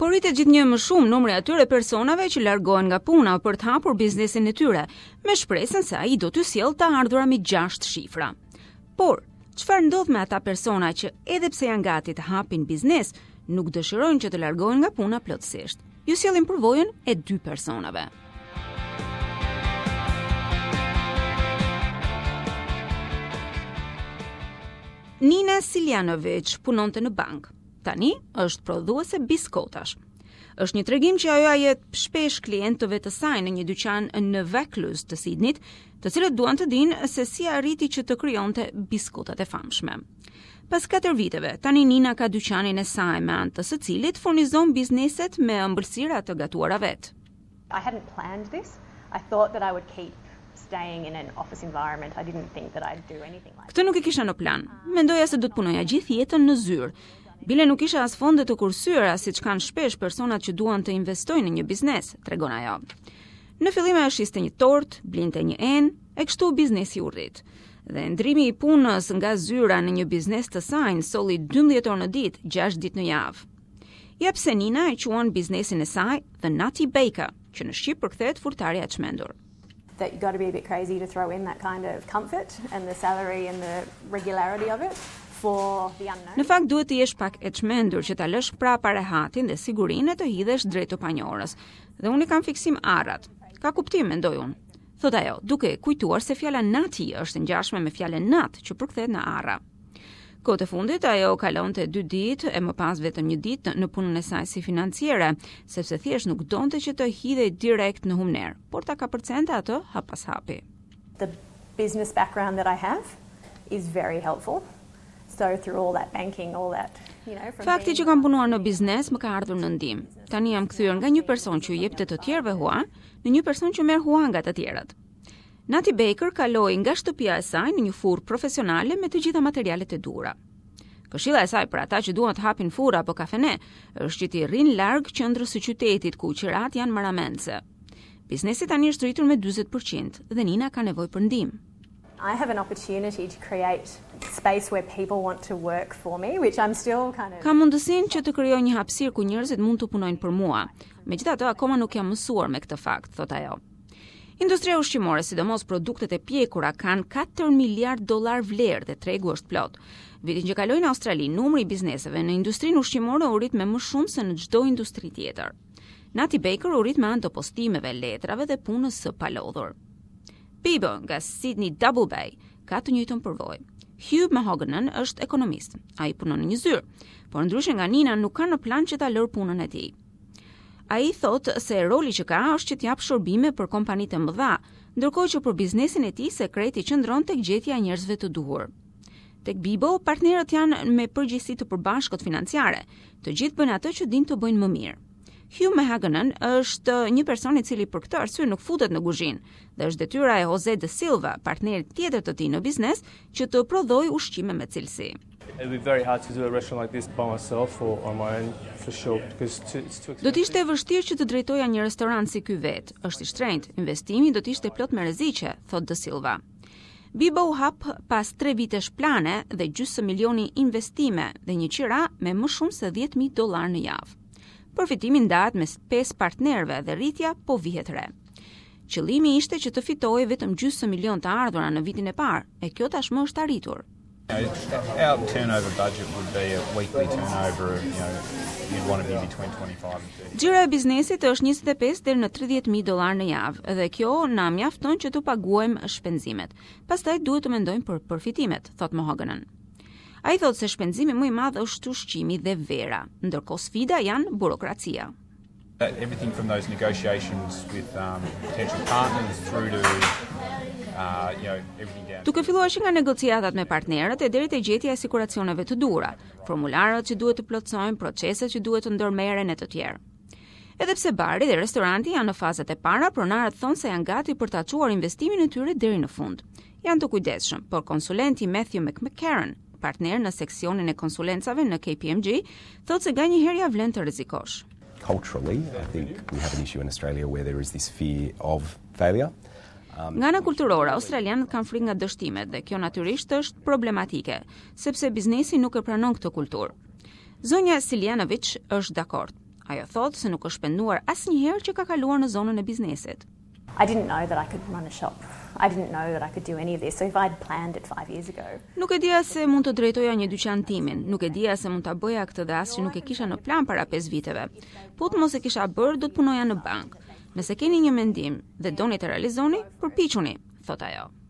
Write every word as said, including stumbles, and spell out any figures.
Por rritet gjithnjë më shumë numri atyre personave që largohen nga puna për të hapur biznesin e tyre, me shpresën se ai do t'u sjellë të ardhura me gjashtë shifra. Por, çfarë ndodh me ata persona që edhe pse janë gati të hapin biznes, nuk dëshirojnë që të largohen nga puna plotësisht? Ju sjellin përvojën e dy personave. Nina Siljanović punonte në bank. Tani është prodhuese biskotash. Është një tregim që ajo ajet shpesh klientëve të saj në një dyqan në Vaucluse të Sidnit, të cilët duan të dinë se si arriti që të krijonte biskotat e famshme. Pas katër viteve, tani Nina ka dyqanin e saj me anë të së cilit furnizon bizneset me ëmbëlsira të gatuara vet. I hadn't planned this. I thought that I would keep staying in an office environment. I didn't think that I'd do anything like that. Këtë nuk e kisha në plan. Mendoja se do të punoja gjithë jetën në zyrë. Bile nuk isha as fonde të kursyera siç kanë shpesh personat që duan të investojnë në një biznes, tregon ajo. Në fillim ajo shiste një tort, blinte një enë, e kështu biznesi u rrit. Dhe ndrimi i punës nga zyra në një biznes të saj solli dymbëdhjetë orë në ditë, gjashtë ditë në javë. Ja pse Nina e quan biznesin e saj The Nutty Baker, që në shqip përkthehet furtarja e çmendur. That you got to be a bit crazy to throw in that kind of comfort and the salary and the regularity of it. Në fakt duhet të jesh pak e çmendur që ta lësh prapa rehatin dhe sigurinë të hidhesh drejt panjorës. Dhe unë kam fiksim arrat. Ka kuptim, mendoj unë. Thot ajo, duke kujtuar se fjala nati është ngjashme me fjalën nat, që përkthehet në arra. Kohët e fundit ajo kalonte dy ditë e më pas vetëm një ditë në punën e saj si financiere, sepse thjesht nuk donte që të hidhej direkt në humner, por ta kapërcente atë hap pas hapi. The business background that I have is very helpful. So through all that banking, all that, you know, from Fakti që kam punuar në biznes më ka ardhur në ndihmë. Tani jam kthyer nga një person që u jepte të tjerëve hua në një person që merr hua nga të tjerët. Nutty Baker kaloi nga shtëpia e saj në një furrë profesionale me të gjitha materialet e duhura. Këshilla e saj për ata që duan të hapin furrë apo kafene është që t'i rrinë larg qendrës së qytetit ku qirat janë marramendse. Biznesi tani është rritur me dyzet përqind dhe Nina ka nevojë për ndihmë. I have an opportunity to create space where people want to work for me, which I'm still kind of... Kam mundësinë që të krijoj një hapësirë ku njerëzit mund të punojnë për mua. Megjithatë, akoma nuk jam mësuar me këtë fakt, thot ajo. Industria ushqimore, sidomos produktet e pjekura, kanë katër miliard dollar vlerë dhe tregu është plot. Vitin që kaloi në Australi, numri i bizneseve në industrinë ushqimore u rrit me më shumë se në çdo industri tjetër. Nutty Baker u rrit me anë të postimeve, letrave dhe punës së palodhur. Bibo nga Sydney Double Bay ka të njëjtën përvojë. Hugh Mahoganan është ekonomist. Ai punon në një zyrë, por ndryshe nga Nina nuk ka në plan që ta lërë punën e tij. Ai thotë se roli që ka është që të jap shërbime për kompanitë e mëdha, ndërkohë që për biznesin e tij sekreti qëndron tek gjetja e njerëzve të duhur. Tek Bibo, partnerët janë me përgjegjësi të përbashkët financiare. Të gjithë bëjnë atë që dinë të bëjnë më mirë. Hugh Mahoganan është një person i cili për këtë arsye nuk futet në kuzhinë dhe është detyra e Jose de Silva, partnerit tjetër të tij në biznes, që të prodhojë ushqime me cilësi. It would be very hard to do a restaurant like this by myself or on my own for sure because it's too expensive. Do të ishte e vështirë që të drejtoja një restorant si ky vet. Është i shtrenjtë, investimi do të ishte plot me rreziqe, thot de Silva. Bibo u hap pas tre vitesh plane dhe gjysmë milioni investime dhe një qira me më shumë se dhjetë mijë dollar në javë. Përfitimi ndahet mes pesë partnerëve dhe rritja po vihet re. Qëllimi ishte që të fitojë vetëm gjysmë milion të ardhura në vitin e parë, e kjo tashmë është arritur. Our turnover budget would be a weekly turnover of, you know, you'd want to be between twenty-five and thirty. Xhira e biznesit është njëzet e pesë deri në tridhjetë mijë dollar në javë dhe kjo na mjafton që të paguajmë shpenzimet. Pastaj duhet të mendojmë për përfitimet, thot Mahoganan. Ai thotë se shpenzimi më i madh është ushqimi dhe vera, ndërkohë sfida janë burokracia. Everything from those negotiations with um, potential partners through to uh, you know, everything down. Duke filluar që nga negociatat me partnerët e deri te gjetja e siguracioneve të duhura, formularët që duhet të plotësojnë, proceset që duhet të ndërmeren e të tjerë. Edhe pse bari dhe restoranti janë në fazat e para, pronarët thonë se janë gati për ta çuar investimin e tyre deri në fund. Janë të kujdesshëm, por konsulenti Matthew McMccarran, partner në seksionin e konsulencave në K P M G, thotë se nganjëherë ja vlen të rrezikosh. Culturally, I think we have an issue in Australia where there is this fear of failure. Um, Nga ana kulturore, australianët kanë frikë nga dështimet dhe kjo natyrisht është problematike, sepse biznesi nuk e pranon këtë kulturë. Zonja Siljanović është dakord. Ajo thotë se nuk është shpenduar asnjëherë që ka kaluar në zonën e biznesit. I didn't know that I could run a shop. I didn't know that I could do any of this. So if I'd planned it five years ago. Nuk e dija se mund të drejtoja një dyqan timin, nuk e dija se mund ta bëja këtë dhe as që nuk e kisha në plan para pesë viteve. Po të mos e kisha bërë, do të punoja në bank. Nëse keni një mendim dhe doni të realizoni, përpiquni, thot ajo.